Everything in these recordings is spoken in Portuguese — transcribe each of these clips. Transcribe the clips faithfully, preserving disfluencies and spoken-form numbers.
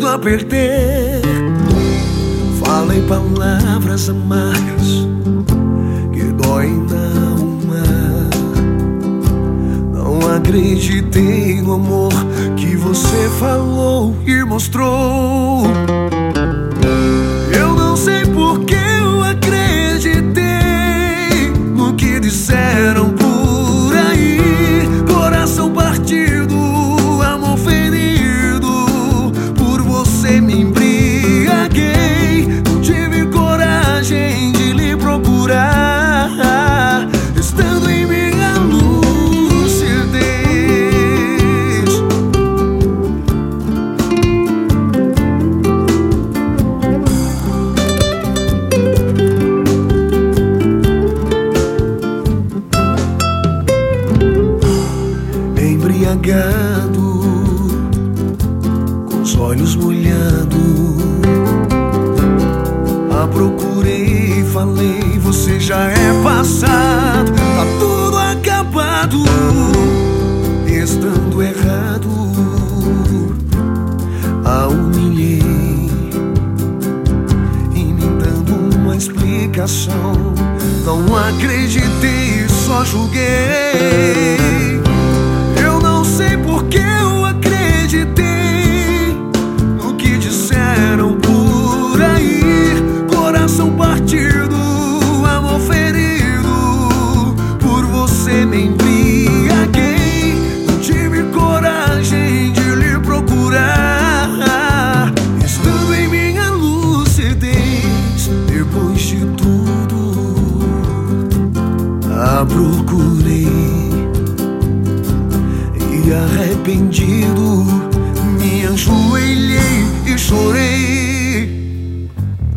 a perder. Falei palavras amargas que doem na alma. Não acreditei no amor que você falou e mostrou. Eu não sei por que eu acreditei no que disseram por aí. Coração partido, amor ferido, por você me embriaguei. Não tive coragem de lhe procurar, estando em minha lucidez. Embriagado, com os olhos molhados, a procurei e falei: você já é passado, tá tudo acabado. Estando errado, a humilhei, inventando uma explicação. Não acreditei, só julguei. Eu não sei por que eu acreditei no que disseram por aí. Coração partido, amor ferido, por você me embriaguei. Não tive coragem de lhe procurar, estando em minha lucidez. Depois de tudo, a procurei e arrependido me ajoelhei e chorei.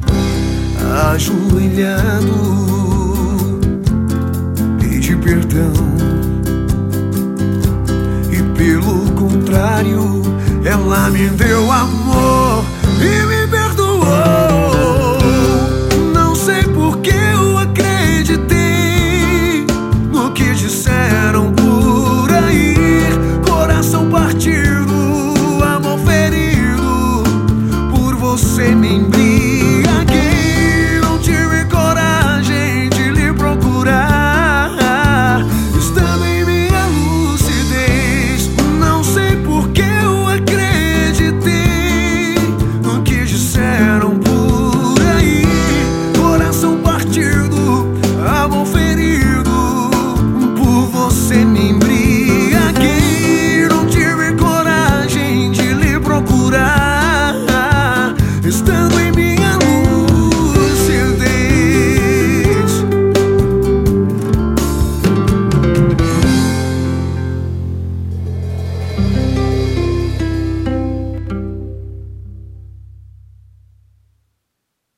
Ajoelhado, pedi perdão, e pelo contrário, ela me deu amor e me perdoou. Não sei por que eu acreditei no que disseram por aí. Coração partido, amor ferido, por você me embriaguei.